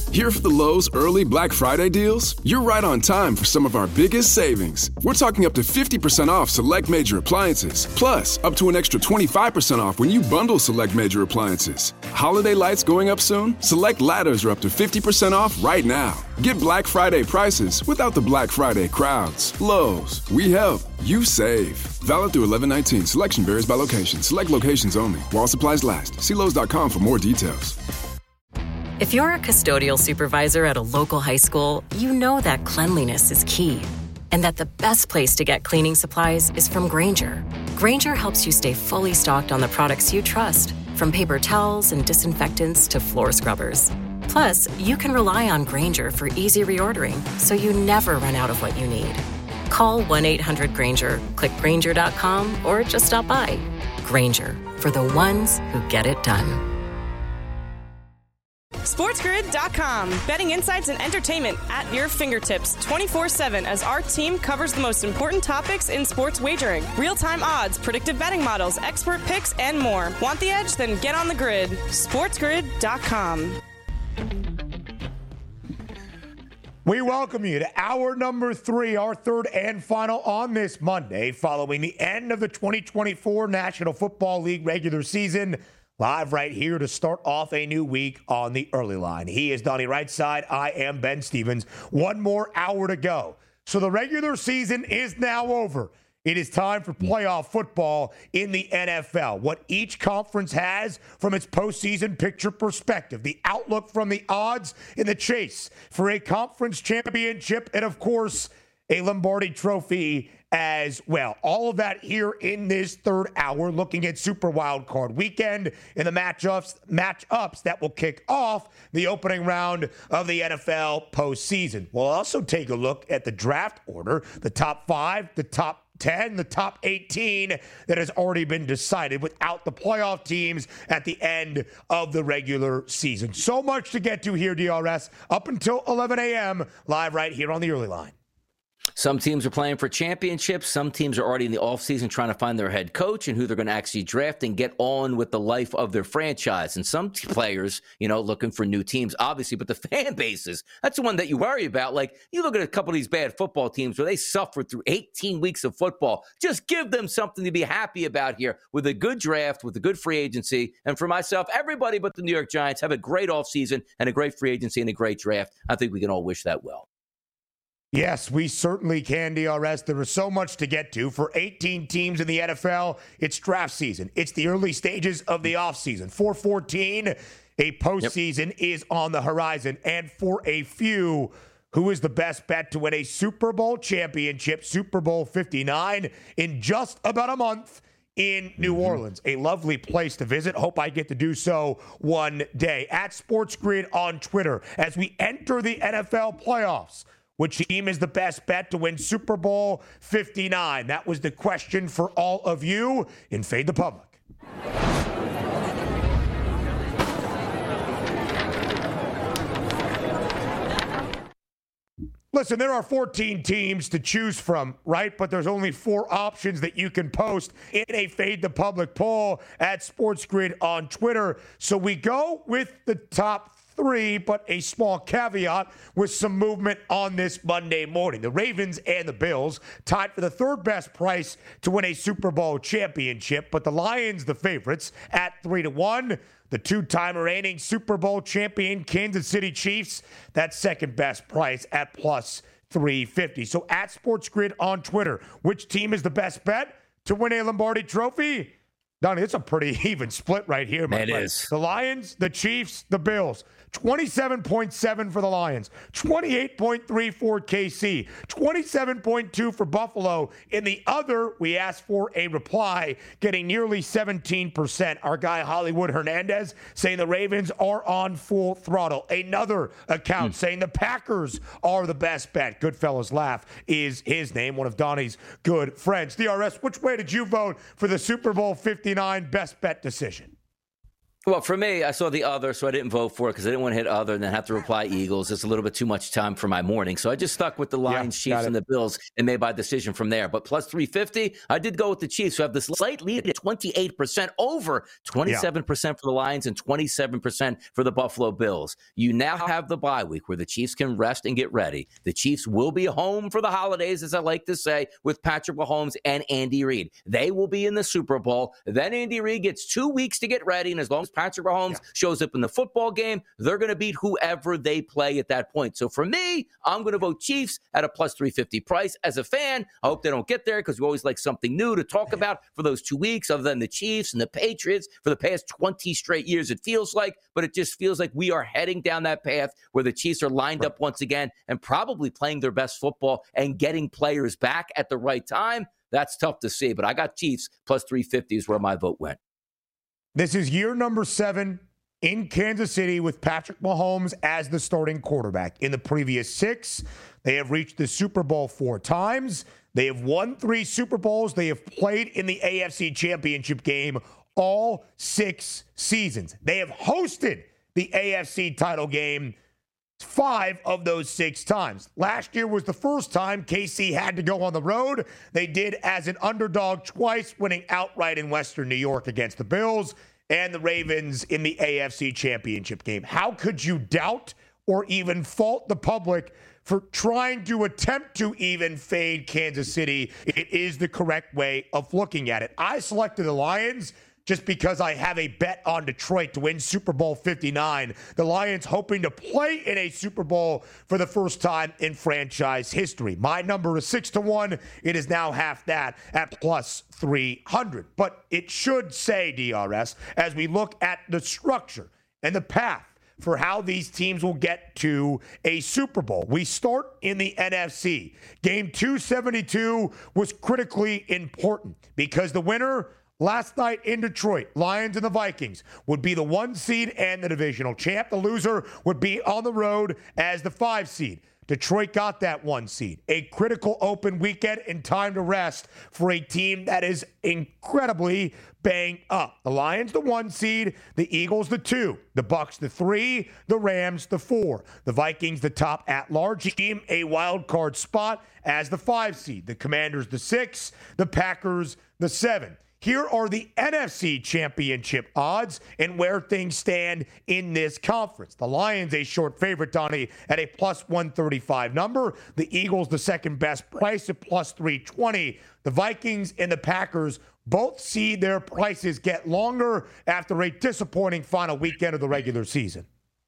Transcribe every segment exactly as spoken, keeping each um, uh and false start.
Here for the Lowe's early Black Friday deals? You're right on time for some of our biggest savings. We're talking up to fifty percent off select major appliances, plus up to an extra twenty-five percent off when you bundle select major appliances. Holiday lights going up soon? Select ladders are up to fifty percent off right now. Get Black Friday prices without the Black Friday crowds. Lowe's, we help, you save. Valid through eleven nineteen. Selection varies by location. Select locations only. While supplies last. See Lowe's dot com for more details. If you're a custodial supervisor at a local high school, you know that cleanliness is key, and that the best place to get cleaning supplies is from Grainger. Grainger helps you stay fully stocked on the products you trust, from paper towels and disinfectants to floor scrubbers. Plus, you can rely on Grainger for easy reordering, so you never run out of what you need. Call one eight hundred Grainger, click Grainger dot com, or just stop by. Grainger, for the ones who get it done. SportsGrid dot com. Betting insights and entertainment at your fingertips twenty-four seven as our team covers the most important topics in sports wagering. Real-time odds, predictive betting models, expert picks, and more. Want the edge? Then get on the grid. SportsGrid dot com. We welcome you to hour number three, our third and final on this Monday, following the end of the twenty twenty-four National Football League regular season. Live right here to start off a new week on the early line. He is Donnie Rightside. I am Ben Stevens. One more hour to go. So the regular season is now over. It is time for playoff football in the N F L. What each conference has from its postseason picture perspective, the outlook from the odds in the chase for a conference championship, and of course, a Lombardi Trophy as well. All of that here in this third hour, looking at Super Wild Card Weekend and the matchups matchups that will kick off the opening round of the N F L postseason. We'll also take a look at the draft order, the top five, the top ten, the top eighteen that has already been decided without the playoff teams at the end of the regular season. So much to get to here, D R S, up until eleven a.m., live right here on the early line. Some teams are playing for championships. Some teams are already in the offseason trying to find their head coach and who they're going to actually draft and get on with the life of their franchise. And some t- players, you know, looking for new teams, obviously, but the fan bases, that's the one that you worry about. Like, you look at a couple of these bad football teams where they suffered through eighteen weeks of football. Just give them something to be happy about here with a good draft, with a good free agency. And for myself, everybody but the New York Giants have a great offseason and a great free agency and a great draft. I think we can all wish that well. Yes, we certainly can, D R S. There is so much to get to. For eighteen teams in the N F L, it's draft season. It's the early stages of the offseason. For fourteen, a postseason yep. is on the horizon. And for a few, who is the best bet to win a Super Bowl championship, Super Bowl fifty-nine, in just about a month in New mm-hmm. Orleans? A lovely place to visit. Hope I get to do so one day. At SportsGrid on Twitter, as we enter the N F L playoffs, which team is the best bet to win Super Bowl fifty-nine? That was the question for all of you in Fade the Public. Listen, there are fourteen teams to choose from, right? But there's only four options that you can post in a Fade the Public poll at SportsGrid on Twitter. So we go with the top three, but a small caveat with some movement on this Monday morning. The Ravens and the Bills tied for the third best price to win a Super Bowl championship, but the Lions, the favorites, at three to one. The two-time reigning Super Bowl champion Kansas City Chiefs, that second best price at plus three fifty. So at SportsGrid on Twitter, which team is the best bet to win a Lombardi Trophy? Donnie, it's a pretty even split right here, my friend. It is. The Lions, the Chiefs, the Bills. twenty-seven point seven for the Lions, twenty-eight point three for K C, twenty-seven point two for Buffalo. In the other, we asked for a reply, getting nearly seventeen percent. Our guy Hollywood Hernandez saying the Ravens are on full throttle. Another account mm. saying the Packers are the best bet. Goodfellas Laugh is his name, one of Donnie's good friends. D R S, which way did you vote for the Super Bowl fifty-nine best bet decision? Well, for me, I saw the other, so I didn't vote for it because I didn't want to hit other and then have to reply Eagles. It's a little bit too much time for my morning. So I just stuck with the Lions, yeah, Chiefs, and the Bills and made my decision from there. But plus three fifty, I did go with the Chiefs, who have this slight lead at twenty-eight percent over twenty-seven percent yeah. for the Lions and twenty-seven percent for the Buffalo Bills. You now have the bye week where the Chiefs can rest and get ready. The Chiefs will be home for the holidays, as I like to say, with Patrick Mahomes and Andy Reid. They will be in the Super Bowl. Then Andy Reid gets two weeks to get ready, and as long as Patrick Mahomes yeah. shows up in the football game, they're going to beat whoever they play at that point. So for me, I'm going to vote Chiefs at a plus three fifty price. As a fan, I hope they don't get there because we always like something new to talk about for those two weeks other than the Chiefs and the Patriots for the past twenty straight years, it feels like. But it just feels like we are heading down that path where the Chiefs are lined up once again and probably playing their best football and getting players back at the right time. That's tough to see, but I got Chiefs plus three fifty is where my vote went. This is year number seven in Kansas City with Patrick Mahomes as the starting quarterback. In the previous six, they have reached the Super Bowl four times. They have won three Super Bowls. They have played in the A F C Championship game all six seasons. They have hosted the A F C title game five of those six times. Last year was the first time K C had to go on the road. They did as an underdog twice, winning outright in Western New York against the Bills and the Ravens in the A F C Championship game. How could you doubt or even fault the public for trying to attempt to even fade Kansas City? It is the correct way of looking at it. I selected the Lions just because I have a bet on Detroit to win Super Bowl fifty-nine. The Lions hoping to play in a Super Bowl for the first time in franchise history. My number is six to one. It is now half that at plus three hundred. But it should say, D R S, as we look at the structure and the path for how these teams will get to a Super Bowl. We start in the N F C. Game two seventy-two was critically important because the winner last night in Detroit, Lions and the Vikings, would be the one seed and the divisional champ. The loser would be on the road as the five seed. Detroit got that one seed. A critical open weekend and time to rest for a team that is incredibly banged up. The Lions the one seed, the Eagles the two, the Bucks the three, the Rams the four, the Vikings the top at-large team, a wild card spot as the five seed, the Commanders the six, the Packers the seven. Here are the N F C Championship odds and where things stand in this conference. The Lions, a short favorite, Donnie, at a plus one thirty-five number. The Eagles, the second best price at plus three twenty. The Vikings and the Packers both see their prices get longer after a disappointing final weekend of the regular season.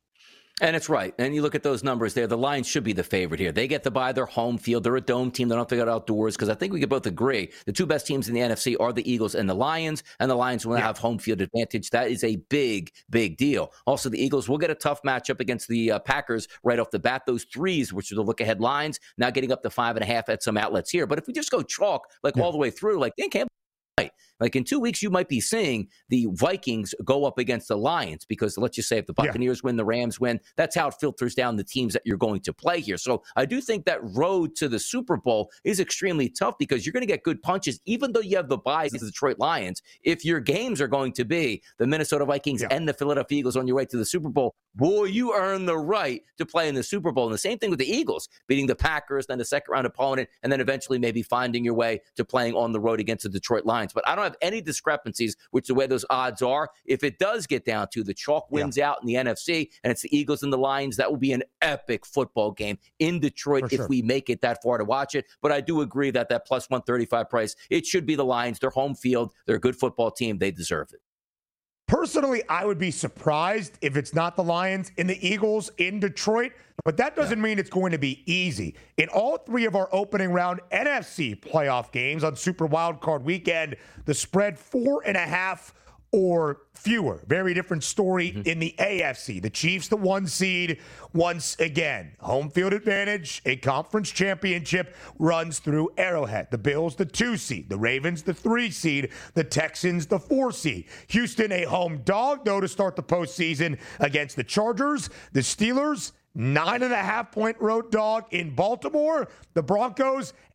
And it's right. And you look at those numbers there, the Lions should be the favorite here. They get to buy their home field. They're a dome team. They don't have to go outdoors because I think we could both agree the two best teams in the N F C are the Eagles and the Lions, and the Lions will yeah. have home field advantage. That is a big, big deal. Also, the Eagles will get a tough matchup against the uh, Packers right off the bat. Those threes, which are the look-ahead lines, now getting up to five and a half at some outlets here. But if we just go chalk, like yeah. all the way through, like they can't right. Like in two weeks, you might be seeing the Vikings go up against the Lions because let's just say if the Buccaneers yeah. win, the Rams win, that's how it filters down the teams that you're going to play here. So I do think that road to the Super Bowl is extremely tough because you're going to get good punches, even though you have the bye against the Detroit Lions. If your games are going to be the Minnesota Vikings yeah. and the Philadelphia Eagles on your way to the Super Bowl, boy, you earn the right to play in the Super Bowl. And the same thing with the Eagles, beating the Packers, then the second round opponent, and then eventually maybe finding your way to playing on the road against the Detroit Lions. But I don't have any discrepancies with the way those odds are. If it does get down to the chalk wins yeah. out in the N F C and it's the Eagles and the Lions, that will be an epic football game in Detroit For if sure. we make it that far to watch it. But I do agree that that plus one thirty-five price, it should be the Lions. They're home field. They're a good football team. They deserve it. Personally, I would be surprised if it's not the Lions and the Eagles in Detroit, but that doesn't yeah. mean it's going to be easy. In all three of our opening round N F C playoff games on Super Wildcard Weekend, the spread four and a half or fewer. Very different story mm-hmm. in the A F C. The Chiefs, the one seed, once again. Home field advantage, a conference championship runs through Arrowhead. The Bills, the two seed. The Ravens, the three seed. The Texans, the four seed. Houston, a home dog, though, to start the postseason against the Chargers. The Steelers, nine and a half point road dog in Baltimore. The Broncos,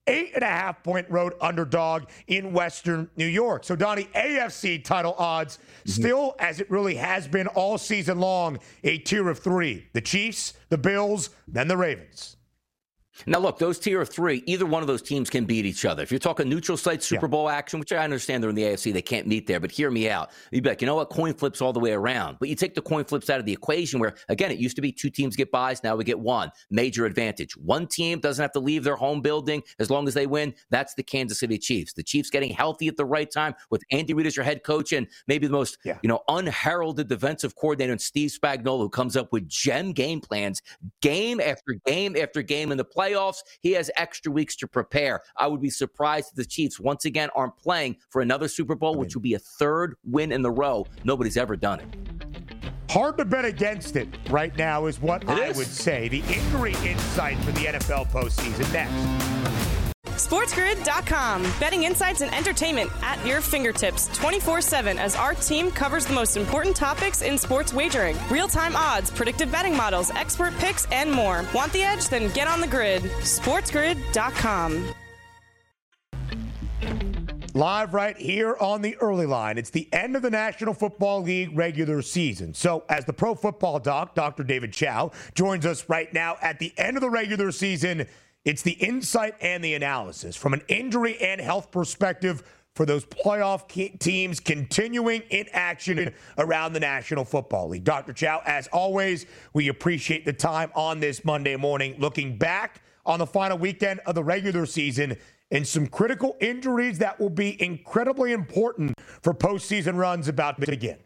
eight and a half point road underdog in Western New York. So, Donnie, A F C title odds mm-hmm. still, as it really has been all season long, a tier of three. The Chiefs, the Bills, then the Ravens. Now, look, those tier of three, either one of those teams can beat each other. If you're talking neutral site Super yeah. Bowl action, which I understand they're in the A F C, they can't meet there, but hear me out. You'd be like, you know what, coin flips all the way around. But you take the coin flips out of the equation where, again, it used to be two teams get buys, now we get one. Major advantage. One team doesn't have to leave their home building as long as they win. That's the Kansas City Chiefs. The Chiefs getting healthy at the right time with Andy Reid as your head coach and maybe the most, yeah. you know, unheralded defensive coordinator in Steve Spagnuolo, who comes up with gem game plans, game after game after game in the playoffs. He has extra weeks to prepare. I would be surprised if the Chiefs once again aren't playing for another Super Bowl, which will be a third win in the row. Nobody's ever done it. Hard to bet against it right now is what it I is. would say. The injury insight for the N F L postseason next. SportsGrid dot com. Betting insights and entertainment at your fingertips twenty-four seven as our team covers the most important topics in sports wagering. Real-time odds, predictive betting models, expert picks, and more. Want the edge? Then get on the grid. SportsGrid dot com. Live right here on the early line. It's the end of the National Football League regular season. So as the Pro Football Doc, Doctor David Chao, joins us right now at the end of the regular season, it's the insight and the analysis from an injury and health perspective for those playoff teams continuing in action around the National Football League. Doctor Chao, as always, we appreciate the time on this Monday morning, looking back on the final weekend of the regular season and some critical injuries that will be incredibly important for postseason runs about to begin.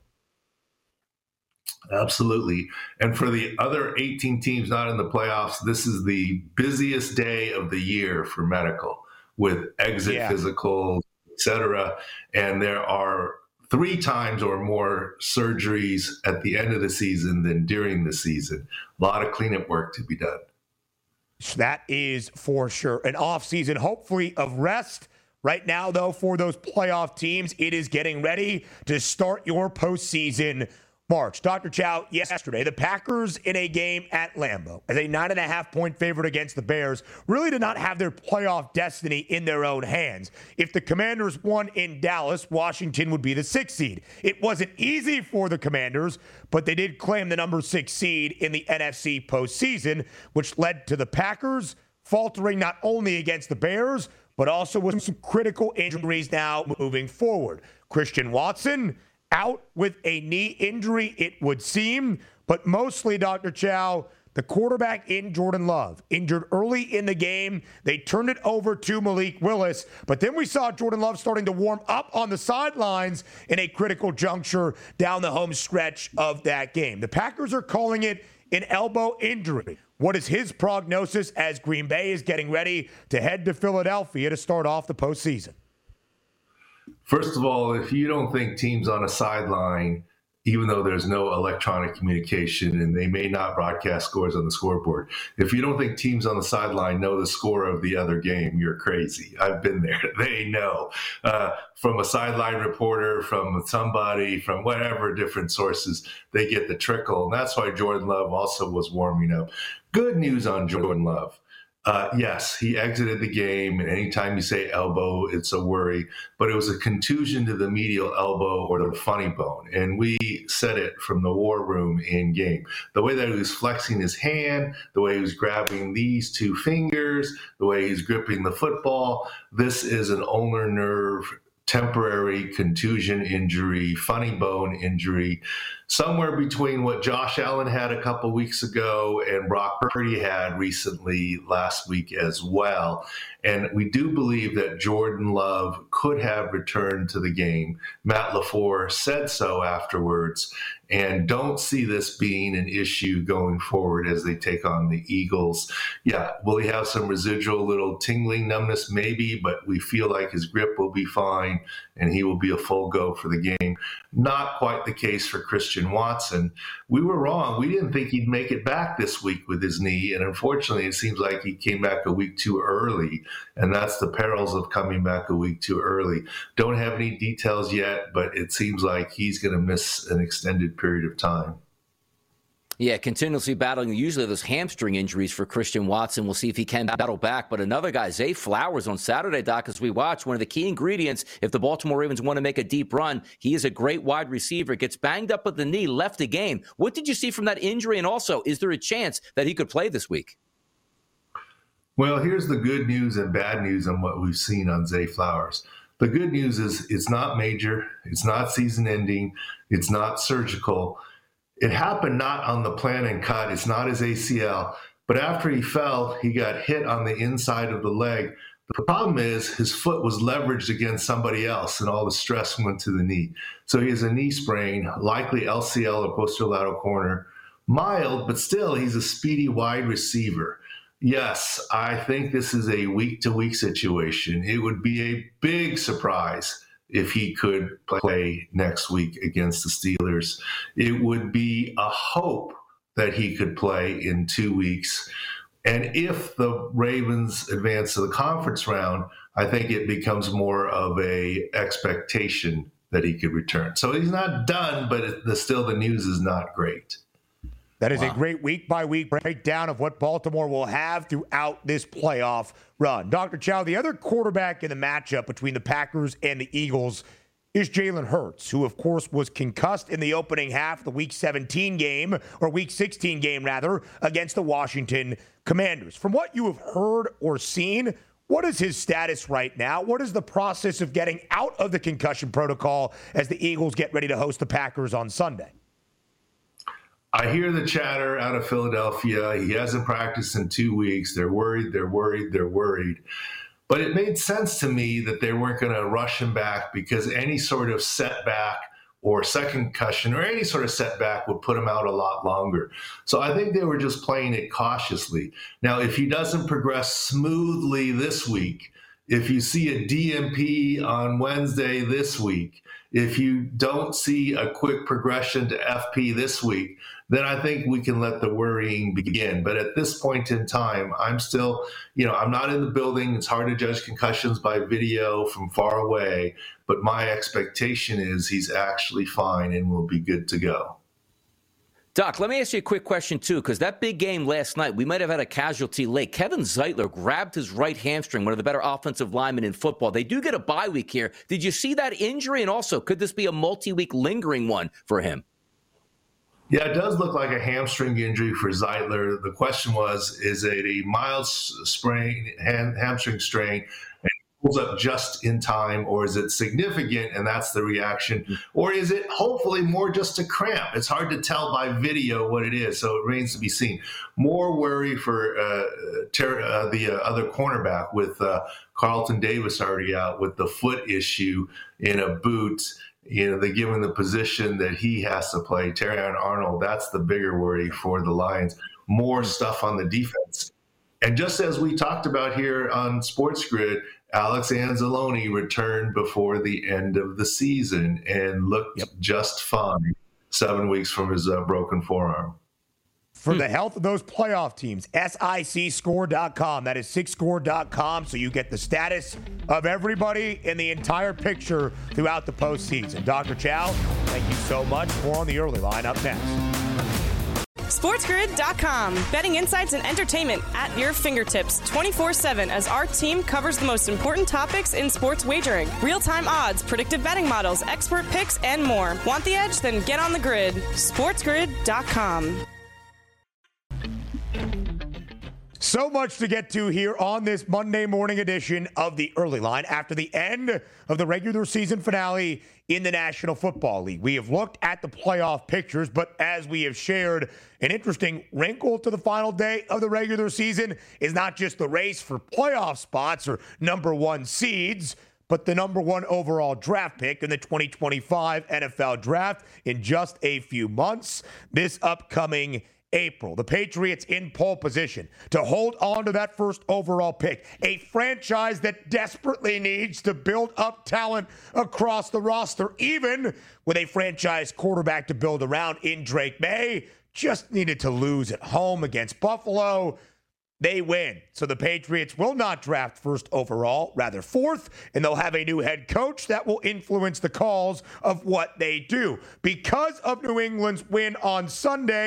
Absolutely. And for the other eighteen teams not in the playoffs, this is the busiest day of the year for medical with exit yeah. physicals, et cetera. And there are three times or more surgeries at the end of the season than during the season. A lot of cleanup work to be done. That is for sure. An offseason, hopefully, of rest. Right now, though, for those playoff teams, it is getting ready to start your postseason march. Doctor Chao, yesterday, the Packers in a game at Lambeau as a nine and a half point favorite against the Bears really did not have their playoff destiny in their own hands. If the Commanders won in Dallas, Washington would be the sixth seed. It wasn't easy for the Commanders, but they did claim the number six seed in the N F C postseason, which led to the Packers faltering not only against the Bears, but also with some critical injuries now moving forward. Christian Watson out with a knee injury, it would seem, but mostly, Doctor Chao, the quarterback in Jordan Love, injured early in the game. They turned it over to Malik Willis, but then we saw Jordan Love starting to warm up on the sidelines in a critical juncture down the home stretch of that game. The Packers are calling it an elbow injury. What is his prognosis as Green Bay is getting ready to head to Philadelphia to start off the postseason? First of all, if you don't think teams on a sideline, even though there's no electronic communication and they may not broadcast scores on the scoreboard, if you don't think teams on the sideline know the score of the other game, you're crazy. I've been there. They know. Uh, from a sideline reporter, from somebody, from whatever different sources, they get the trickle. And that's why Jordan Love also was warming up. Good news on Jordan Love. Uh, yes, he exited the game, and anytime you say elbow, it's a worry. But it was a contusion to the medial elbow or the funny bone. And we said it from the war room in game. The way that he was flexing his hand, the way he was grabbing these two fingers, the way he's gripping the football, this is an ulnar nerve temporary contusion injury, funny bone injury, somewhere between what Josh Allen had a couple weeks ago and Brock Purdy had recently last week as well. And we do believe that Jordan Love could have returned to the game. Matt LaFleur said so afterwards, and don't see this being an issue going forward as they take on the Eagles. Yeah, will he have some residual little tingling numbness? Maybe, but we feel like his grip will be fine and he will be a full go for the game. Not quite the case for Christian Watson. We were wrong. We didn't think he'd make it back this week with his knee, and unfortunately it seems like he came back a week too early, and that's the perils of coming back a week too early. Don't have any details yet, but it seems like he's going to miss an extended period of time. Yeah, continuously battling usually those hamstring injuries for Christian Watson. We'll see if he can battle back. But another guy, Zay Flowers, on Saturday, Doc, as we watch, one of the key ingredients if the Baltimore Ravens want to make a deep run. He is a great wide receiver, gets banged up at the knee, left the game. What did you see from that injury? And also, is there a chance that he could play this week? Well, here's the good news and bad news on what we've seen on Zay Flowers. The good news is it's not major, it's not season ending, it's not surgical. It happened not on the plan and cut. It's not his A C L. But after he fell, he got hit on the inside of the leg. The problem is his foot was leveraged against somebody else, and all the stress went to the knee. So he has a knee sprain, likely L C L or posterolateral corner. Mild, but still, he's a speedy wide receiver. Yes, I think this is a week-to-week situation. It would be a big surprise if he could play next week against the Steelers. It would be a hope that he could play in two weeks. And if the Ravens advance to the conference round, I think it becomes more of a expectation that he could return. So he's not done, but it, the, still the news is not great. That is wow. a great week-by-week breakdown of what Baltimore will have throughout this playoff run. Doctor Chow, the other quarterback in the matchup between the Packers and the Eagles is Jalen Hurts, who, of course, was concussed in the opening half of the Week seventeen game, or Week sixteen game, rather, against the Washington Commanders. From what you have heard or seen, what is his status right now? What is the process of getting out of the concussion protocol as the Eagles get ready to host the Packers on Sunday? I hear the chatter out of Philadelphia. He hasn't practiced in two weeks. They're worried, they're worried, they're worried. But it made sense to me that they weren't going to rush him back because any sort of setback or second concussion or any sort of setback would put him out a lot longer. So I think they were just playing it cautiously. Now, if he doesn't progress smoothly this week, if you see a D N P on Wednesday this week, if you don't see a quick progression to F P this week, then I think we can let the worrying begin. But at this point in time, I'm still, you know, I'm not in the building. It's hard to judge concussions by video from far away. But my expectation is he's actually fine and will be good to go. Doc, let me ask you a quick question, too, because that big game last night, we might have had a casualty late. Kevin Zeitler grabbed his right hamstring, one of the better offensive linemen in football. They do get a bye week here. Did you see that injury? And also, could this be a multi-week lingering one for him? Yeah, it does look like a hamstring injury for Zeitler. The question was, is it a mild sprain, ham, hamstring strain, and pulls up just in time, or is it significant and that's the reaction? Or is it hopefully more just a cramp? It's hard to tell by video what it is, so it remains to be seen. More worry for uh, ter- uh, the uh, other cornerback with uh, Carlton Davis already out with the foot issue in a boot. You know, they give him the position that he has to play. Terrion Arnold, that's the bigger worry for the Lions. More stuff on the defense. And just as we talked about here on Sports Grid, Alex Anzalone returned before the end of the season and looked yep. just fine seven weeks from his uh, broken forearm. For the health of those playoff teams, S I C score dot com. That is six score dot com, so you get the status of everybody in the entire picture throughout the postseason. Doctor Chow, thank you so much. More on the early line up next. Sports Grid dot com. Betting insights and entertainment at your fingertips twenty-four seven as our team covers the most important topics in sports wagering. Real-time odds, predictive betting models, expert picks, and more. Want the edge? Then get on the grid. Sports Grid dot com. So much to get to here on this Monday morning edition of the Early Line after the end of the regular season finale in the National Football League. We have looked at the playoff pictures, but as we have shared, an interesting wrinkle to the final day of the regular season is not just the race for playoff spots or number one seeds, but the number one overall draft pick in the twenty twenty-five N F L Draft in just a few months. This upcoming April, the Patriots in pole position to hold on to that first overall pick, a franchise that desperately needs to build up talent across the roster, even with a franchise quarterback to build around in Drake May, just needed to lose at home against Buffalo. They win. So the Patriots will not draft first overall, rather fourth, and they'll have a new head coach that will influence the calls of what they do. Because of New England's win on Sunday,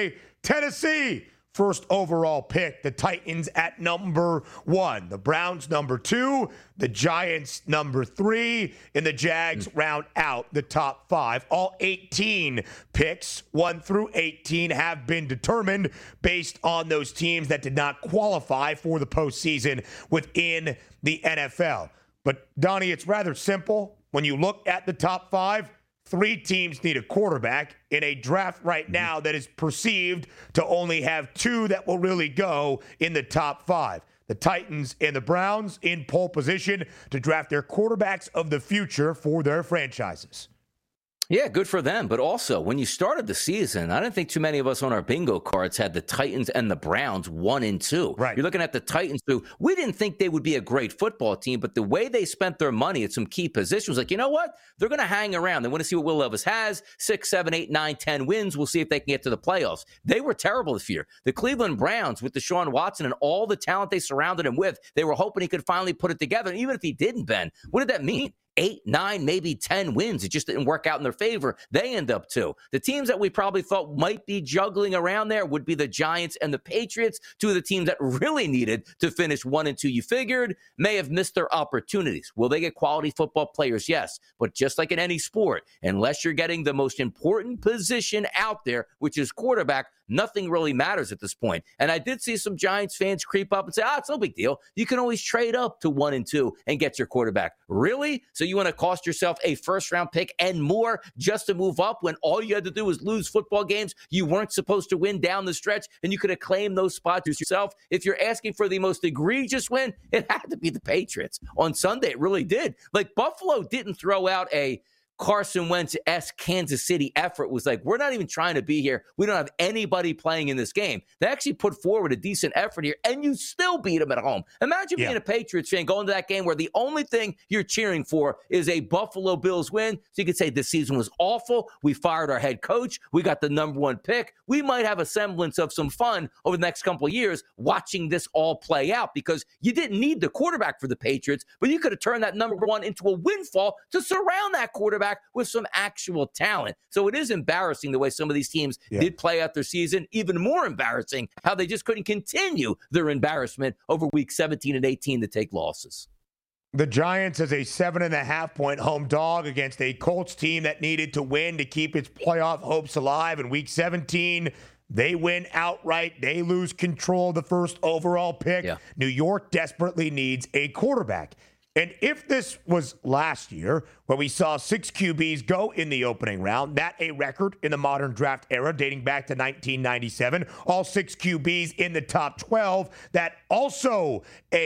Tennessee, first overall pick. The Titans at number one. The Browns number two. The Giants number three. And the Jags round out the top five. All eighteen picks, one through eighteen, have been determined based on those teams that did not qualify for the postseason within the N F L. But, Donnie, it's rather simple. When you look at the top five, three teams need a quarterback in a draft right now that is perceived to only have two that will really go in the top five. The Titans and the Browns in pole position to draft their quarterbacks of the future for their franchises. Yeah, good for them. But also, when you started the season, I didn't think too many of us on our bingo cards had the Titans and the Browns one and two. Right. You're looking at the Titans, who we didn't think they would be a great football team, but the way they spent their money at some key positions, like, you know what? They're going to hang around. They want to see what Will Levis has. Six, seven, eight, nine, ten wins. We'll see if they can get to the playoffs. They were terrible this year. The Cleveland Browns, with Deshaun Watson and all the talent they surrounded him with, they were hoping he could finally put it together. And even if he didn't, Ben, what did that mean? Eight, nine, maybe ten wins. It just didn't work out in their favor. They end up two. The teams that we probably thought might be juggling around there would be the Giants and the Patriots, two of the teams that really needed to finish one and two, you figured, may have missed their opportunities. Will they get quality football players? Yes. But just like in any sport, unless you're getting the most important position out there, which is quarterback, nothing really matters at this point. And I did see some Giants fans creep up and say, ah, it's no big deal. You can always trade up to one and two and get your quarterback. Really? So you want to cost yourself a first-round pick and more just to move up when all you had to do was lose football games you weren't supposed to win down the stretch, and you could have claimed those spots yourself? If you're asking for the most egregious win, it had to be the Patriots. On Sunday, it really did. Like, Buffalo didn't throw out a Carson Wentz-esque Kansas City effort. Was like, we're not even trying to be here. We don't have anybody playing in this game. They actually put forward a decent effort here, and you still beat them at home. Imagine yeah. being a Patriots fan going to that game where the only thing you're cheering for is a Buffalo Bills win. So you could say this season was awful. We fired our head coach. We got the number one pick. We might have a semblance of some fun over the next couple of years watching this all play out, because you didn't need the quarterback for the Patriots, but you could have turned that number one into a windfall to surround that quarterback with some actual talent. So it is embarrassing the way some of these teams yeah. did play out their season. Even more embarrassing how they just couldn't continue their embarrassment over week seventeen and eighteen to take losses. The Giants as a seven and a half point home dog against a Colts team that needed to win to keep its playoff hopes alive in week seventeen. They win outright. They lose control of the first overall pick. Yeah. New York desperately needs a quarterback. And if this was last year, where we saw six Q Bs go in the opening round, that a record in the modern draft era dating back to nineteen ninety-seven, all six Q Bs in the top twelve, that also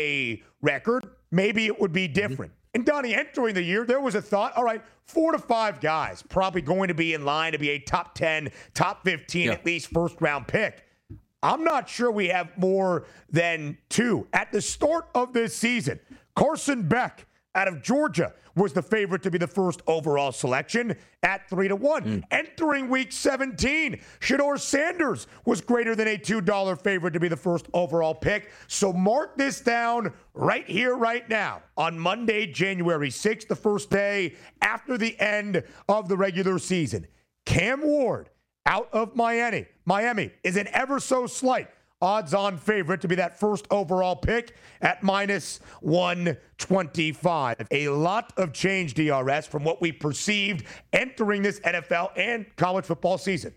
a record, maybe it would be different. Mm-hmm. And Donnie, entering the year, there was a thought, all right, four to five guys probably going to be in line to be a top ten, top fifteen, yeah. at least first round pick. I'm not sure we have more than two. At the start of this season, Carson Beck out of Georgia was the favorite to be the first overall selection at three to one. Mm. Entering week seventeen, Shedeur Sanders was greater than a two dollar favorite to be the first overall pick. So mark this down right here, right now, on Monday, January sixth, the first day after the end of the regular season. Cam Ward out of Miami. Miami is an ever so slight odds-on favorite to be that first overall pick at minus one twenty-five. A lot of change, D R S, from what we perceived entering this N F L and college football season.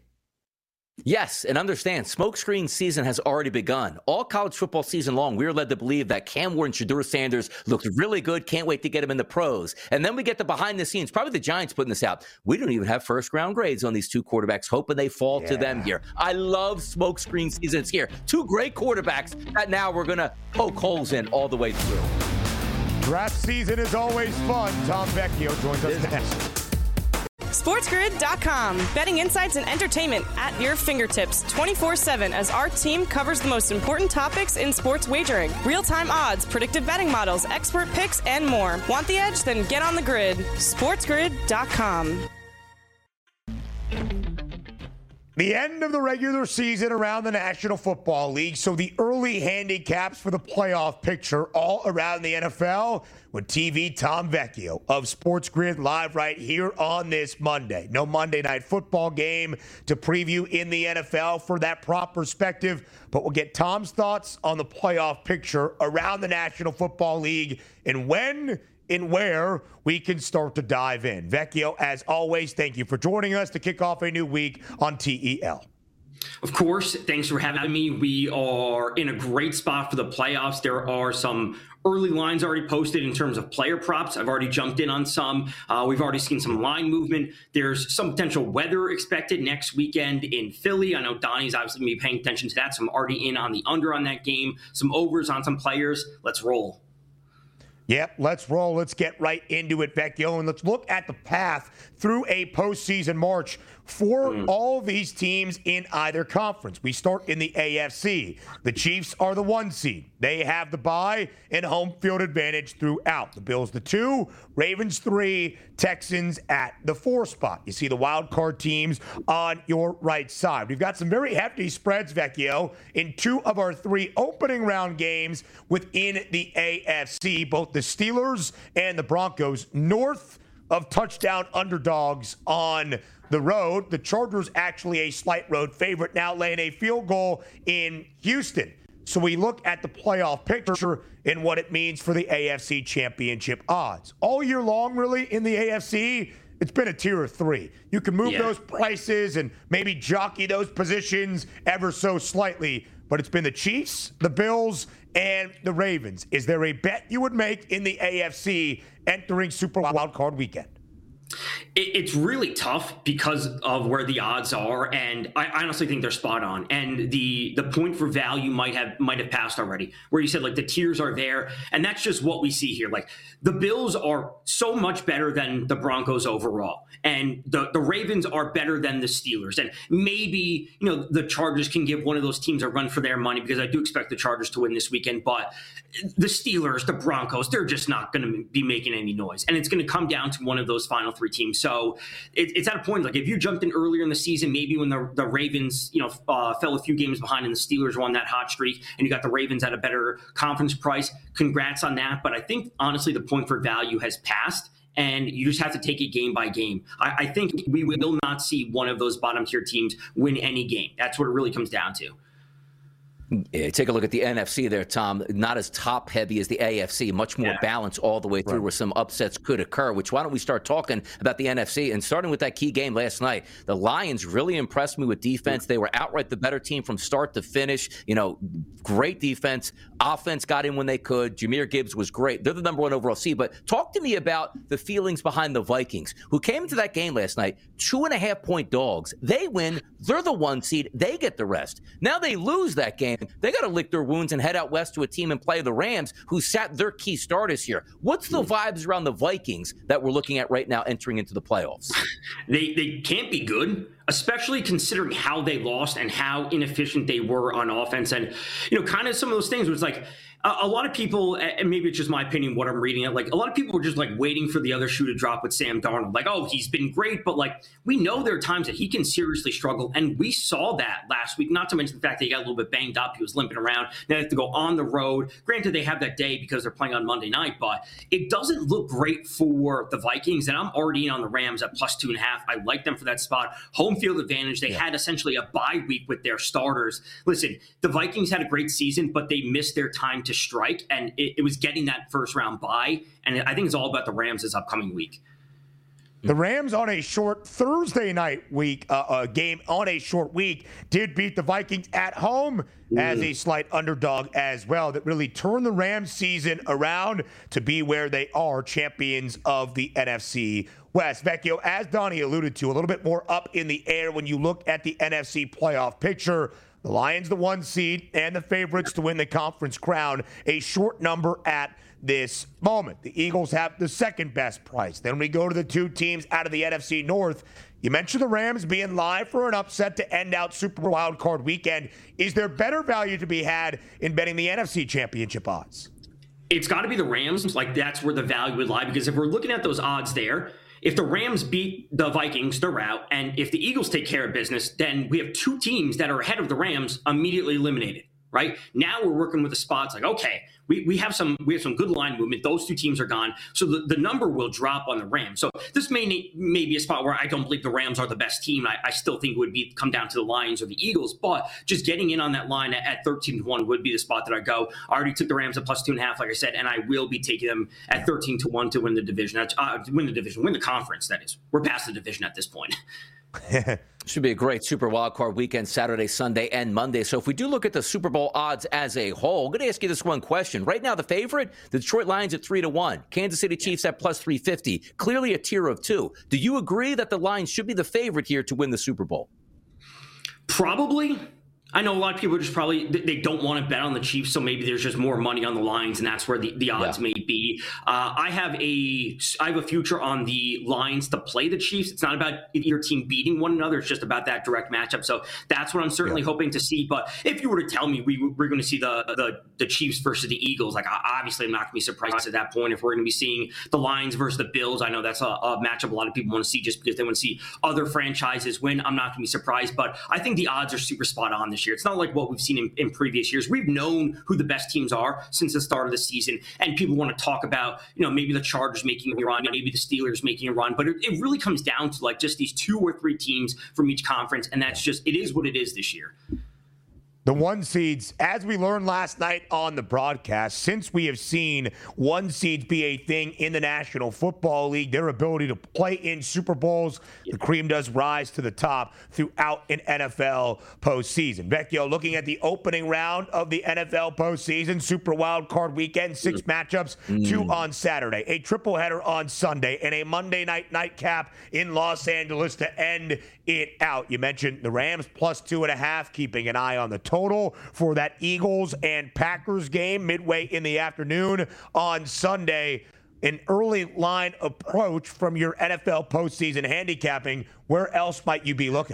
Yes, and understand, smokescreen season has already begun. All college football season long, we were led to believe that Cam Ward and Shedeur Sanders looked really good. Can't wait to get him in the pros. And then we get the behind the scenes, probably the Giants putting this out. We don't even have first round grades on these two quarterbacks, hoping they fall yeah. to them here. I love smokescreen seasons here. Two great quarterbacks that now we're going to poke holes in all the way through. Draft season is always fun. Tom Vecchio joins us next. SportsGrid dot com. Betting insights and entertainment at your fingertips twenty-four seven as our team covers the most important topics in sports wagering. Real-time odds, predictive betting models, expert picks, and more. Want the edge? Then get on the grid. SportsGrid dot com. The end of the regular season around the National Football League, so the early handicaps for the playoff picture all around the N F L with T V Tom Vecchio of Sports Grid live right here on this Monday. No Monday Night Football game to preview in the N F L for that prop perspective, but we'll get Tom's thoughts on the playoff picture around the National Football League and when and where we can start to dive in. Vecchio, as always, thank you for joining us to kick off a new week on T E L. Of course, thanks for having me. We are in a great spot for the playoffs. There are some early lines already posted in terms of player props. I've already jumped in on some. Uh, we've already seen some line movement. There's some potential weather expected next weekend in Philly. I know Donnie's obviously going to be paying attention to that, so I'm already in on the under on that game. Some overs on some players. Let's roll. Yep, let's roll. Let's get right into it, Vecchio, and let's look at the path through a postseason March for mm. all these teams in either conference. We start in the A F C. The Chiefs are the one seed. They have the bye and home field advantage throughout. The Bills the two, Ravens three, Texans at the four spot. You see the wild card teams on your right side. We've got some very hefty spreads, Vecchio, in two of our three opening round games within the A F C, both the Steelers and the Broncos north of touchdown underdogs on the road. The Chargers actually a slight road favorite, now laying a field goal in Houston. So we look at the playoff picture and what it means for the A F C championship odds. All year long, really, in the A F C, it's been a tier of three. You can move yeah. those prices and maybe jockey those positions ever so slightly, but it's been the Chiefs, the Bills, and the Ravens. Is there a bet you would make in the A F C entering Super Wildcard Weekend? It's really tough because of where the odds are, and I honestly think they're spot on. And the the point for value might have might have passed already, where you said like the tiers are there, and that's just what we see here. Like the Bills are so much better than the Broncos overall, and the the Ravens are better than the Steelers, and maybe you know the Chargers can give one of those teams a run for their money because I do expect the Chargers to win this weekend. But the Steelers, the Broncos, they're just not going to be making any noise, and it's going to come down to one of those final three teams. So it, it's at a point like if you jumped in earlier in the season, maybe when the the Ravens, you know, uh, fell a few games behind and the Steelers won that hot streak, and you got the Ravens at a better conference price. Congrats on that. But I think honestly, the point for value has passed, and you just have to take it game by game. I, I think we will not see one of those bottom tier teams win any game. That's what it really comes down to. Yeah, take a look at the N F C there, Tom. Not as top heavy as the A F C, much more yeah. balanced all the way through right. where some upsets could occur, which why don't we start talking about the N F C and starting with that key game last night. The Lions really impressed me with defense. They were outright the better team from start to finish. You know, great defense. Offense got in when they could. Jahmyr Gibbs was great. They're the number one overall seed. But talk to me about the feelings behind the Vikings, who came into that game last night, two and a half point dogs. They win. They're the one seed. They get the rest. Now they lose that game. They got to lick their wounds and head out west to a team and play the Rams, who sat their key starters here. What's the vibes around the Vikings that we're looking at right now entering into the playoffs? They they can't be good, especially considering how they lost and how inefficient they were on offense. And, you know, kind of some of those things was like, a, a lot of people, and maybe it's just my opinion, what I'm reading it, like a lot of people were just like waiting for the other shoe to drop with Sam Darnold. Like, oh, he's been great, but like we know there are times that he can seriously struggle. And we saw that last week, not to mention the fact that he got a little bit banged up. He was limping around. Now they have to go on the road. Granted, they have that day because they're playing on Monday night, but it doesn't look great for the Vikings. And I'm already in on the Rams at plus two and a half. I like them for that spot. Home field advantage. They yeah. had essentially a bye week with their starters. Listen, the Vikings had a great season, but they missed their time to strike, and it, it was getting that first round bye. And I think it's all about the Rams this upcoming week. The Rams on a short Thursday night week uh, uh, game on a short week did beat the Vikings at home mm. as a slight underdog as well. That really turned the Rams season around to be where they are, champions of the N F C West. Vecchio, as Donnie alluded to, a little bit more up in the air when you look at the N F C playoff picture. The Lions, the one seed, and the favorites to win the conference crown, a short number at this moment. The Eagles have the second best price. Then we go to the two teams out of the N F C North. You mentioned the Rams being live for an upset to end out Super Wildcard Weekend. Is there better value to be had in betting the N F C Championship odds? It's got to be the Rams. Like, that's where the value would lie, because if we're looking at those odds there, If the Rams beat the Vikings, they're out. And if the Eagles take care of business, then we have two teams that are ahead of the Rams immediately eliminated. Right now, we're working with the spots like, okay, we, we have some we have some good line movement. Those two teams are gone, so the, the number will drop on the Rams. So this may may be a spot where I don't believe the Rams are the best team. I, I still think it would be come down to the Lions or the Eagles, but just getting in on that line at, at thirteen to one would be the spot that I go. I already took the Rams at plus two and a half, like I said, and I will be taking them at thirteen to one to win the division. Uh, win the division, win the conference. That is, we're past the division at this point. Should be a great Super Wildcard weekend, Saturday, Sunday, and Monday. So if we do look at the Super Bowl odds as a whole, I'm going to ask you this one question. Right now, the favorite, the Detroit Lions at three to one, Kansas City Chiefs at plus three fifty, clearly a tier of two. Do you agree that the Lions should be the favorite here to win the Super Bowl? Probably. I know a lot of people just probably, they don't want to bet on the Chiefs, so maybe there's just more money on the Lions, and that's where the, the odds yeah. may be. Uh, I have a I have a future on the Lions to play the Chiefs. It's not about either team beating one another. It's just about that direct matchup. So that's what I'm certainly yeah. hoping to see. But if you were to tell me we, we're going to see the, the the Chiefs versus the Eagles, like obviously I'm not going to be surprised at that point. If we're going to be seeing the Lions versus the Bills, I know that's a, a matchup a lot of people want to see just because they want to see other franchises win. I'm not going to be surprised. But I think the odds are super spot on this year. It's not like what we've seen in, in previous years. We've known who the best teams are since the start of the season, and people want to talk about, you know, maybe the Chargers making a run, maybe the Steelers making a run, but it, it really comes down to like just these two or three teams from each conference, and that's just, it is what it is this year. The one seeds, as we learned last night on the broadcast, since we have seen one seeds be a thing in the National Football League, their ability to play in Super Bowls, the cream does rise to the top throughout an N F L postseason. Vecchio, looking at the opening round of the N F L postseason, Super Wild Card weekend, six mm. matchups, mm. two on Saturday, a triple header on Sunday, and a Monday night nightcap in Los Angeles to end it out. You mentioned the Rams plus two and a half, keeping an eye on the total for that Eagles and Packers game midway in the afternoon on Sunday. An early line approach from your N F L postseason handicapping. Where else might you be looking?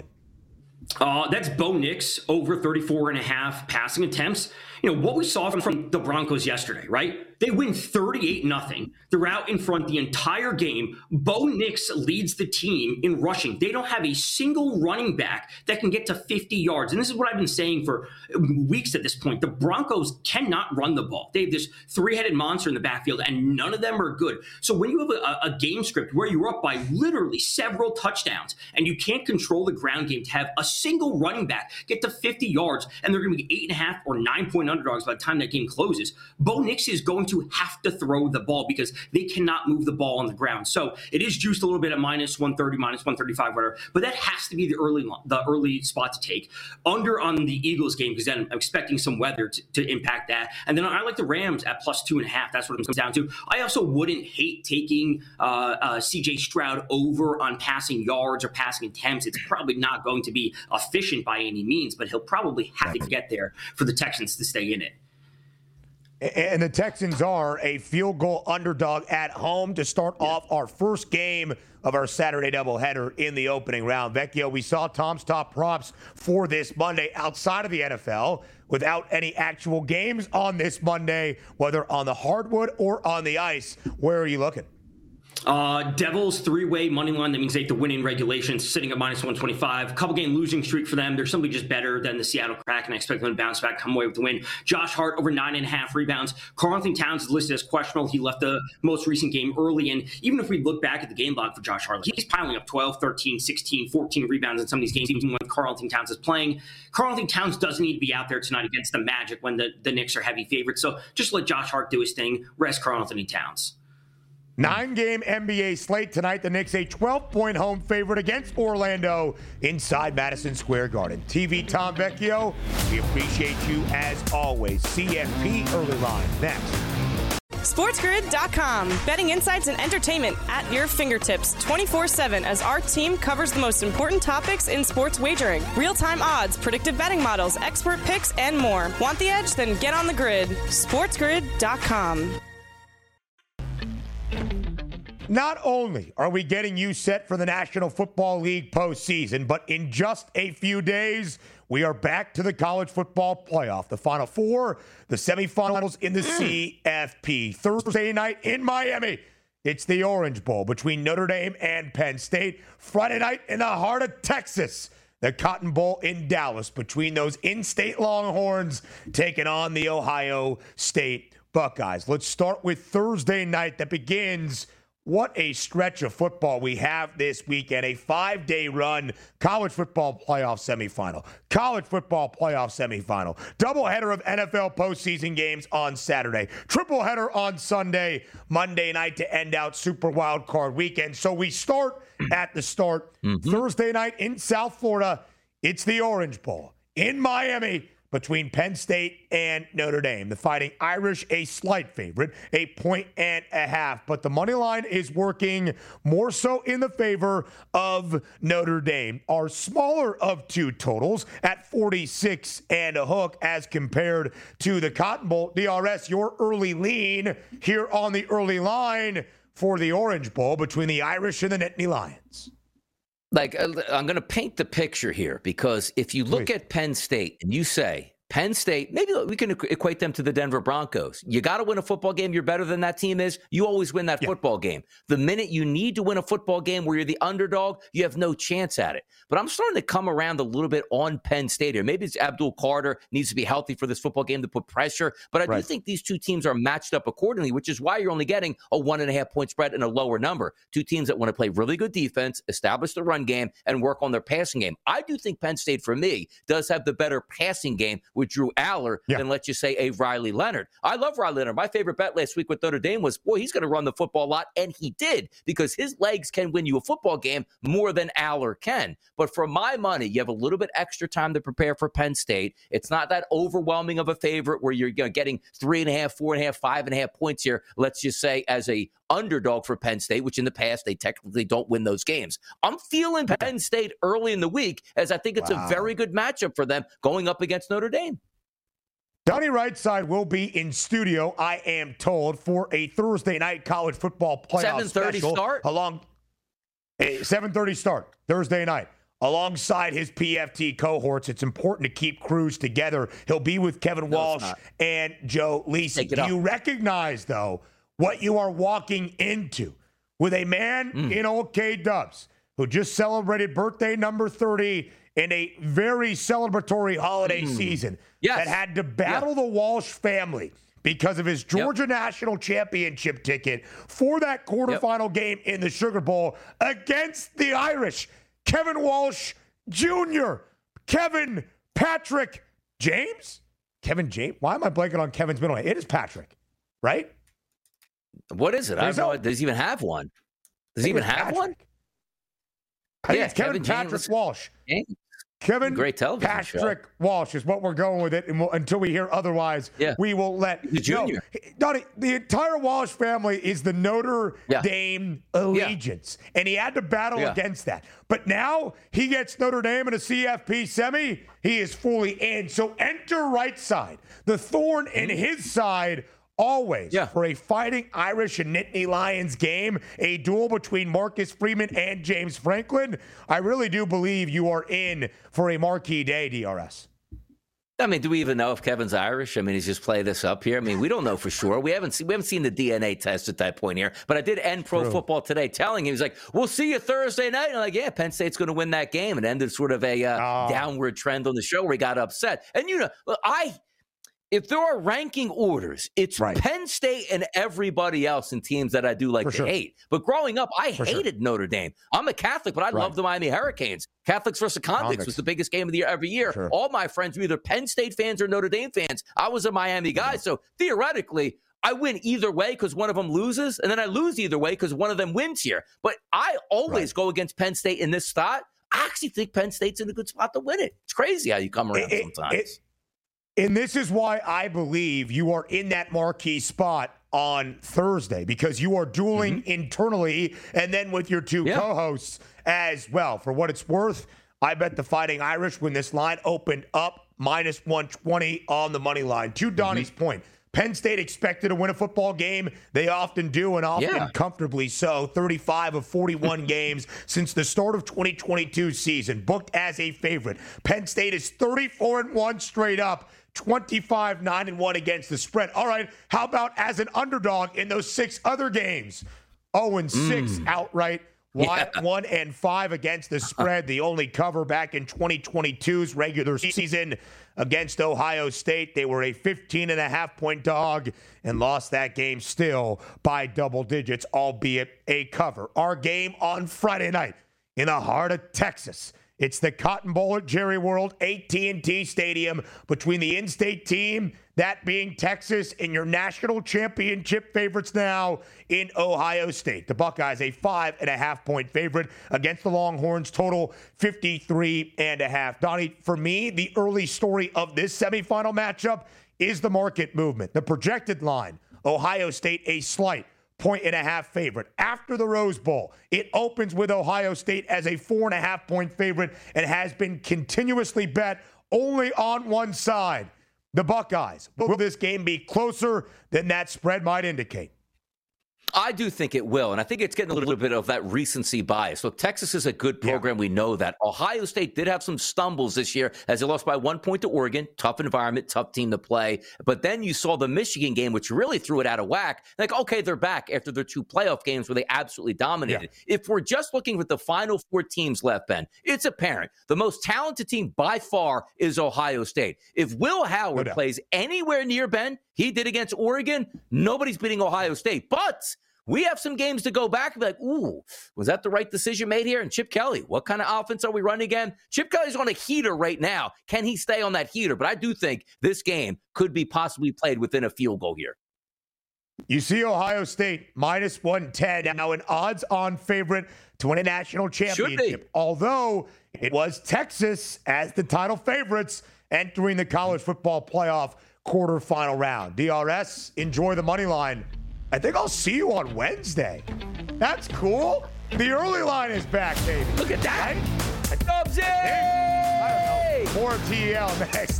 Uh, that's Bo Nix over thirty-four and a half passing attempts. You know, what we saw from, from the Broncos yesterday, right? They win thirty-eight nothing. They're out in front the entire game. Bo Nix leads the team in rushing. They don't have a single running back that can get to fifty yards. And this is what I've been saying for weeks at this point. The Broncos cannot run the ball. They have this three-headed monster in the backfield, and none of them are good. So when you have a, a game script where you're up by literally several touchdowns and you can't control the ground game to have a single running back get to fifty yards, and they're going to be eight and a half or nine point underdogs by the time that game closes, Bo Nix is going to have to throw the ball because they cannot move the ball on the ground. So it is juiced a little bit at minus one thirty, minus one thirty-five, whatever. But that has to be the early the early spot to take. Under on the Eagles game, because then I'm expecting some weather to, to impact that. And then I like the Rams at plus two and a half. That's what it comes down to. I also wouldn't hate taking uh, uh, C J Stroud over on passing yards or passing attempts. It's probably not going to be efficient by any means, but he'll probably have to get there for the Texans to stay in it. And the Texans are a field goal underdog at home to start yeah. off our first game of our Saturday doubleheader in the opening round. Vecchio, we saw Tom's top props for this Monday outside of the N F L without any actual games on this Monday, whether on the hardwood or on the ice. Where are you looking? Uh, Devils three-way money line. That means they have to win in regulation, sitting at minus one twenty-five. Couple game losing streak for them. They're simply just better than the Seattle Kraken. I expect them to bounce back, come away with the win. Josh Hart over nine and a half rebounds. Karl-Anthony Towns is listed as questionable. He left the most recent game early, and even if we look back at the game log for Josh Hart, he's piling up twelve, thirteen, sixteen, fourteen rebounds in some of these games, even when Karl-Anthony Towns is playing. Karl-Anthony Towns doesn't need to be out there tonight against the Magic when the, the Knicks are heavy favorites. So just let Josh Hart do his thing. Rest Karl-Anthony Towns. Nine-game N B A slate tonight. The Knicks a twelve-point home favorite against Orlando inside Madison Square Garden. T V Tom Vecchio, we appreciate you as always. C F P Early Line next. SportsGrid dot com. Betting insights and entertainment at your fingertips twenty-four seven as our team covers the most important topics in sports wagering. Real-time odds, predictive betting models, expert picks, and more. Want the edge? Then get on the grid. SportsGrid dot com. Not only are we getting you set for the National Football League postseason, but in just a few days, we are back to the college football playoff. The Final Four, the semifinals in the C F P. Thursday night in Miami. It's the Orange Bowl between Notre Dame and Penn State. Friday night in the heart of Texas. The Cotton Bowl in Dallas between those in-state Longhorns taking on the Ohio State Buckeyes. Let's start with Thursday night that begins. What a stretch of football we have this weekend. A five-day run, college football playoff semifinal, college football playoff semifinal, doubleheader of N F L postseason games on Saturday, triple header on Sunday, Monday night to end out Super Wild Card weekend. So we start at the start. Mm-hmm. Thursday night in South Florida, it's the Orange Bowl in Miami between Penn State and Notre Dame. The Fighting Irish, a slight favorite, a point and a half. But the money line is working more so in the favor of Notre Dame. Our smaller of two totals at forty-six and a hook as compared to the Cotton Bowl. D R S, your early lean here on the early line for the Orange Bowl between the Irish and the Nittany Lions. Like, I'm going to paint the picture here, because if you look Please. at Penn State and you say, Penn State, maybe we can equate them to the Denver Broncos. You got to win a football game. You're better than that team is. You always win that yeah. football game. The minute you need to win a football game where you're the underdog, you have no chance at it. But I'm starting to come around a little bit on Penn State here. Maybe it's Abdul Carter needs to be healthy for this football game to put pressure. But I right. do think these two teams are matched up accordingly, which is why you're only getting a one and a half point spread and a lower number. Two teams that want to play really good defense, establish the run game, and work on their passing game. I do think Penn State, for me, does have the better passing game with Drew Aller yeah. than, let's just say, a Riley Leonard. I love Riley Leonard. My favorite bet last week with Notre Dame was, boy, he's going to run the football a lot, and he did, because his legs can win you a football game more than Aller can. But for my money, you have a little bit extra time to prepare for Penn State. It's not that overwhelming of a favorite where you're you know, getting three and a half, four and a half, five and a half points here, let's just say, as a underdog for Penn State, which in the past, they technically don't win those games. I'm feeling Penn State early in the week, as I think it's wow. a very good matchup for them going up against Notre Dame. Donnie Rightside will be in studio, I am told, for a Thursday night college football playoff seven thirty special. Start? Along a seven thirty start, Thursday night. Alongside his P F T cohorts, it's important to keep crews together. He'll be with Kevin no, Walsh and Joe Lisi. Do you recognize, though, what you are walking into with a man mm. in old K-Dubs who just celebrated birthday number thirty in a very celebratory holiday mm. season yes. that had to battle yeah. the Walsh family because of his Georgia yep. National Championship ticket for that quarterfinal yep. game in the Sugar Bowl against the Irish. Kevin Walsh Junior Kevin Patrick James? Kevin James? Why am I blanking on Kevin's middle name? It is Patrick, right? What is it? I don't know. Does he even have one? Does he even have Patrick. one? I think yeah, it's Kevin, Kevin Patrick James. Walsh. James. Kevin Great television Patrick show. Walsh is what we're going with it, and we'll, until we hear otherwise, yeah. we will let the junior. No, Donnie, the entire Walsh family is the Notre yeah. Dame allegiance, yeah. and he had to battle yeah. against that. But now he gets Notre Dame in a C F P semi. He is fully in. So enter Rightside, the thorn in his side. Always yeah. for a Fighting Irish and Nittany Lions game, a duel between Marcus Freeman and James Franklin. I really do believe you are in for a marquee day, D R S. I mean, do we even know if Kevin's Irish? I mean, he's just play this up here. I mean, we don't know for sure. We haven't seen, we haven't seen the D N A test at that point here. But I did end Pro True. Football Today telling him, he's like, we'll see you Thursday night. And I'm like, yeah, Penn State's going to win that game. And ended sort of a uh, oh. downward trend on the show where he got upset. And, you know, I... If there are ranking orders, it's right. Penn State and everybody else in teams that I do like For to sure. hate. But growing up, I For hated sure. Notre Dame. I'm a Catholic, but I right. love the Miami Hurricanes. Catholics versus convicts, convicts was the biggest game of the year every year. Sure. All my friends were either Penn State fans or Notre Dame fans. I was a Miami guy, yeah. so theoretically, I win either way because one of them loses, and then I lose either way because one of them wins here. But I always right. go against Penn State in this spot. I actually think Penn State's in a good spot to win it. It's crazy how you come around it, sometimes. It, it, And this is why I believe you are in that marquee spot on Thursday, because you are dueling mm-hmm. internally and then with your two yeah. co-hosts as well. For what it's worth, I bet the Fighting Irish when this line opened up minus one twenty on the money line. To Donnie's mm-hmm. point, Penn State expected to win a football game. They often do, and often yeah. comfortably so. thirty-five of forty-one games since the start of twenty twenty-two season, booked as a favorite. Penn State is thirty-four and one straight up, twenty-five nine and one against the spread. All right, how about as an underdog in those six other games? oh and six Mm. outright. Yeah. One and five against the spread. The only cover back in twenty twenty-two's regular season against Ohio State. They were a fifteen and a half point dog and lost that game still by double digits, albeit a cover. Our game on Friday night in the heart of Texas. It's the Cotton Bowl at Jerry World, A T and T Stadium, between the in-state team, that being Texas, and your national championship favorites now in Ohio State. The Buckeyes, a five and a half point favorite against the Longhorns, total fifty-three and a half. Donnie, for me, the early story of this semifinal matchup is the market movement. The projected line, Ohio State, a slight point and a half favorite. After the Rose Bowl, it opens with Ohio State as a four and a half point favorite and has been continuously bet only on one side, the Buckeyes. Will this game be closer than that spread might indicate? I do think it will, and I think it's getting a little bit of that recency bias. Look, Texas is a good program. Yeah. We know that. Ohio State did have some stumbles this year as they lost by one point to Oregon. Tough environment, tough team to play. But then you saw the Michigan game, which really threw it out of whack. Like, okay, they're back after their two playoff games where they absolutely dominated. Yeah. If we're just looking at the final four teams left, Ben, it's apparent. The most talented team by far is Ohio State. If Will Howard no plays anywhere near, Ben, he did against Oregon, nobody's beating Ohio State. But we have some games to go back and be like, ooh, was that the right decision made here? And Chip Kelly, what kind of offense are we running again? Chip Kelly's on a heater right now. Can he stay on that heater? But I do think this game could be possibly played within a field goal here. You see Ohio State minus one ten, now an odds-on favorite to win a national championship. Although it was Texas as the title favorites entering the college football playoff quarterfinal round. D R S, enjoy the money line. I think I'll see you on Wednesday. That's cool. The early line is back, baby. Look at that. Right? Dubsy! I don't know. More T L next.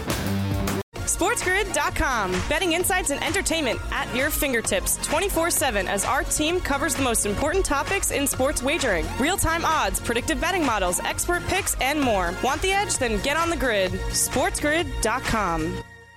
SportsGrid dot com. Betting insights and entertainment at your fingertips twenty-four seven as our team covers the most important topics in sports wagering. Real-time odds, predictive betting models, expert picks, and more. Want the edge? Then get on the grid. SportsGrid dot com.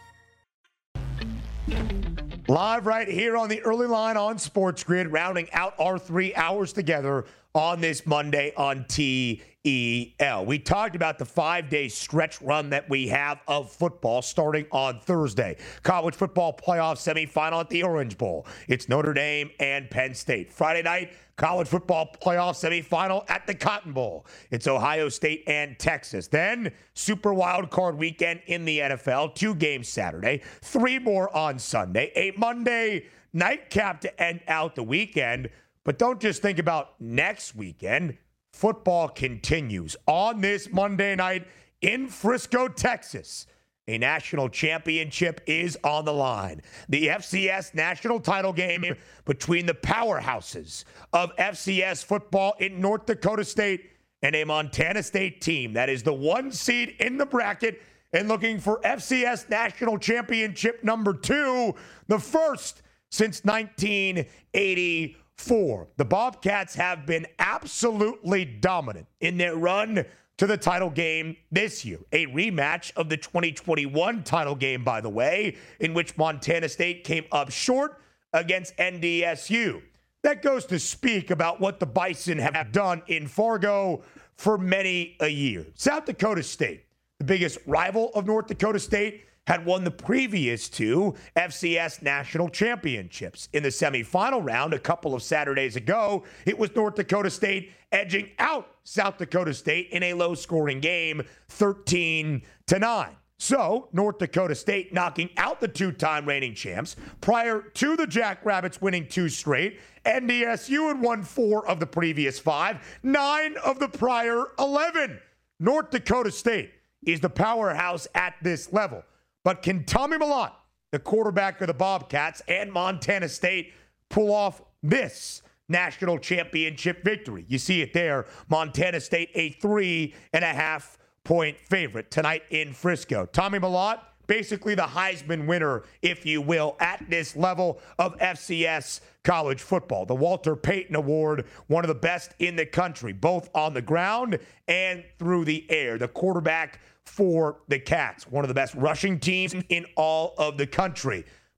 Live right here on the early line on Sports Grid, rounding out our three hours together on this Monday on T E L. We talked about the five-day stretch run that we have of football starting on Thursday. College football playoff semifinal at the Orange Bowl. It's Notre Dame and Penn State. Friday night, college football playoff semifinal at the Cotton Bowl. It's Ohio State and Texas. Then Super Wild Card weekend in the N F L. Two games Saturday, three more on Sunday. A Monday nightcap to end out the weekend. But don't just think about next weekend. Football continues on this Monday night in Frisco, Texas. A national championship is on the line. The F C S national title game between the powerhouses of F C S football in North Dakota State and a Montana State team that is the one seed in the bracket and looking for F C S national championship number two, the first since nineteen eighty-four. Four, the Bobcats have been absolutely dominant in their run to the title game this year. A rematch of the twenty twenty-one title game, by the way, in which Montana State came up short against N D S U. That goes to speak about what the Bison have done in Fargo for many a year. South Dakota State, the biggest rival of North Dakota State, had won the previous two F C S national championships. In the semifinal round a couple of Saturdays ago, it was North Dakota State edging out South Dakota State in a low-scoring game, thirteen to nine. So, North Dakota State knocking out the two-time reigning champs. Prior to the Jackrabbits winning two straight, N D S U had won four of the previous five, nine of the prior eleven. North Dakota State is the powerhouse at this level. But can Tommy Mellott, the quarterback of the Bobcats, and Montana State pull off this national championship victory? You see it there. Montana State, a three and a half point favorite tonight in Frisco. Tommy Mellott, basically the Heisman winner, if you will, at this level of F C S college football. The Walter Payton Award, one of the best in the country, both on the ground and through the air. The quarterback for the Cats, one of the best rushing teams in all of the country.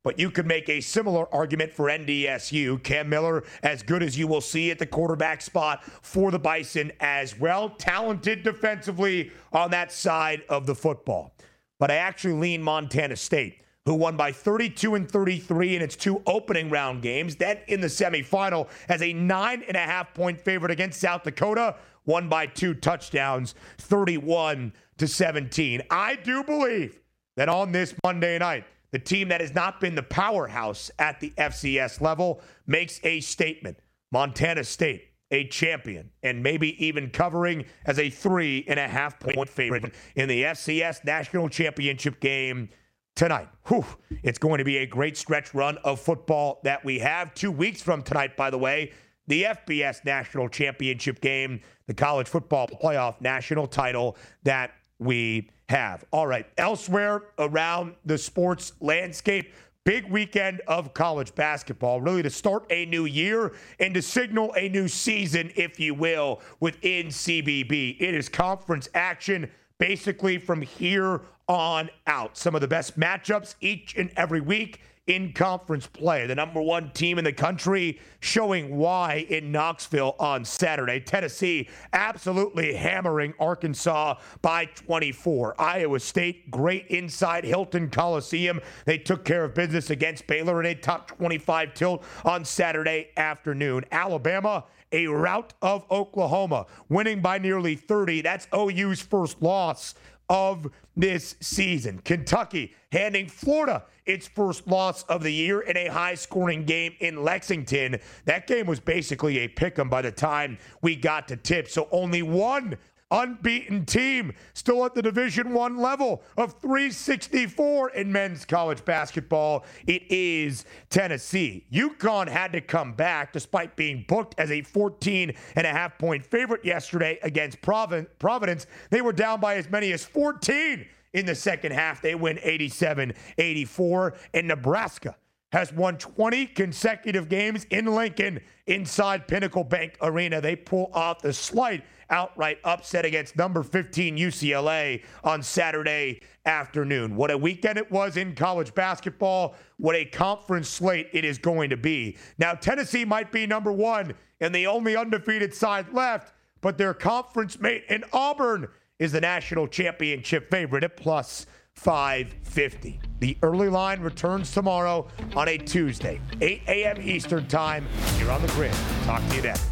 but you could make a similar argument for N D S U. Cam Miller, as good as you will see at the quarterback spot for the Bison as well. Talented defensively on that side of the football. But I actually lean Montana State, who won by thirty-two and thirty-three in its two opening round games. Then in the semifinal, as a nine and a half point favorite against South Dakota, won by two touchdowns, thirty-one to seventeen. I do believe that on this Monday night, the team that has not been the powerhouse at the F C S level makes a statement. Montana State, a champion, and maybe even covering as a three and a half point favorite in the F C S National Championship game tonight. Whew. It's going to be a great stretch run of football that we have. Two weeks from tonight, by the way, the F B S National Championship game, the college football playoff national title that we have. All right, elsewhere around the sports landscape, big weekend of college basketball, really to start a new year and to signal a new season, if you will, within C B B. It is conference action basically from here on out. Some of the best matchups each and every week in conference play. The number one team in the country showing why in Knoxville on Saturday. Tennessee absolutely hammering Arkansas by twenty-four. Iowa State, great inside Hilton Coliseum. They took care of business against Baylor in a top twenty-five tilt on Saturday afternoon. Alabama, a rout of Oklahoma, winning by nearly thirty. That's O U's first loss of this season. Kentucky handing Florida its first loss of the year in a high-scoring game in Lexington. That game was basically a pick'em by the time we got to tip. So only one unbeaten team still at the Division One level of three sixty-four in men's college basketball. It is Tennessee. UConn had to come back despite being booked as a fourteen and a half point favorite yesterday against Providence. They were down by as many as fourteen in the second half. They win eighty-seven eighty-four. And Nebraska has won twenty consecutive games in Lincoln inside Pinnacle Bank Arena. They pull off the slight outright upset against number fifteen U C L A on Saturday afternoon. What a weekend it was in college basketball. What a conference slate it is going to be. Now, Tennessee might be number one and the only undefeated side left, but their conference mate in Auburn is the national championship favorite at plus five fifty. The early line returns tomorrow on a Tuesday, eight a.m. Eastern time. You're on the grid. Talk to you then.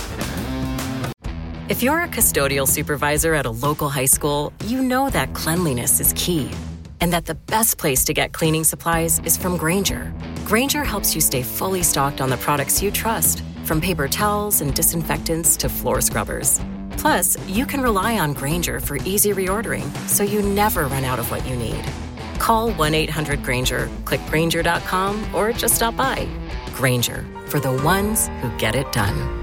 If you're a custodial supervisor at a local high school, you know that cleanliness is key, and that the best place to get cleaning supplies is from Grainger. Grainger helps you stay fully stocked on the products you trust, from paper towels and disinfectants to floor scrubbers. Plus, you can rely on Grainger for easy reordering, so you never run out of what you need. Call one eight hundred Grainger, click Grainger dot com, or just stop by. Grainger, for the ones who get it done.